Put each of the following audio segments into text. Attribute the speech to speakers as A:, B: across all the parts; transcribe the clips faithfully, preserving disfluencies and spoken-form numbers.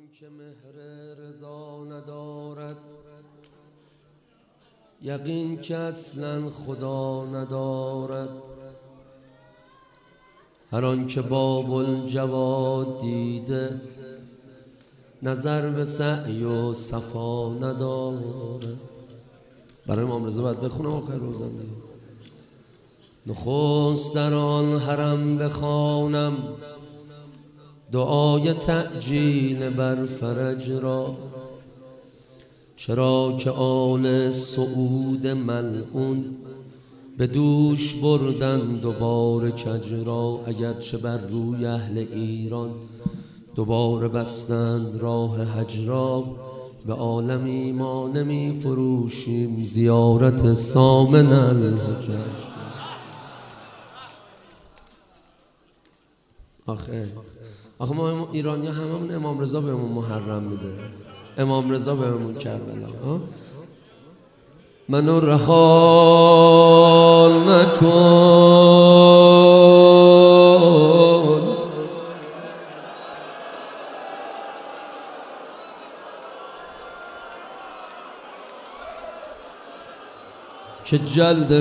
A: که مهر رضا ندارد، یقین که اصلا خدا ندارد. هر آن که باب الجواد دیده، نظر به سعی و صفا ندارد. برای امام رضا باید بخونم آخر روزم دیگه. نخست در آن حرم بخوانم، دعای تعجیل بر فرج را. چرا که آل سعود ملعون، به دوش بردن دوباره کج را. اگرچه بر روی اهل ایران، دوباره بستند راه حج را. به عالم ایمان نمی فروشیم، زیارت سامن الحجج. آخه آخه ما ایرانی ها هممون امام رضا بهمون محرم میده، امام رضا بهمون کربلا. منو رها نکن، که جلد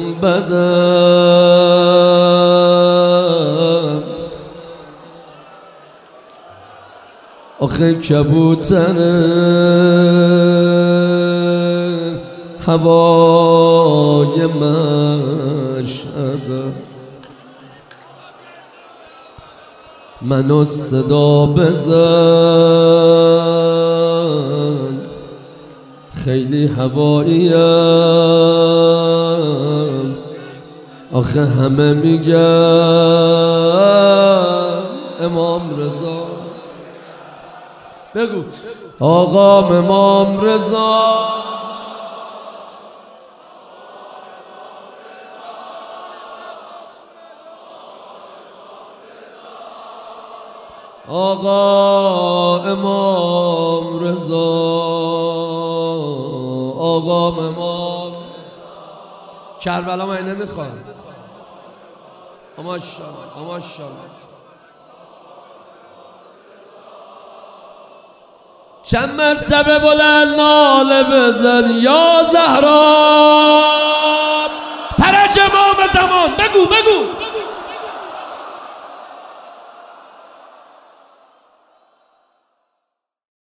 A: گنبدم. آخه کبوتر هوای مشهدم، منو صدا بزن، خیلی هواییم. آخه همه میگن امام رضا. بگو آقا امام رضا، آقا امام رضا، آقا امام. کربلا من نمیخوام. ماشاءالله ماشاءالله. چند مرتبه بلند ناله بزن یا زهرا، فرج امام زمان. بگو بگو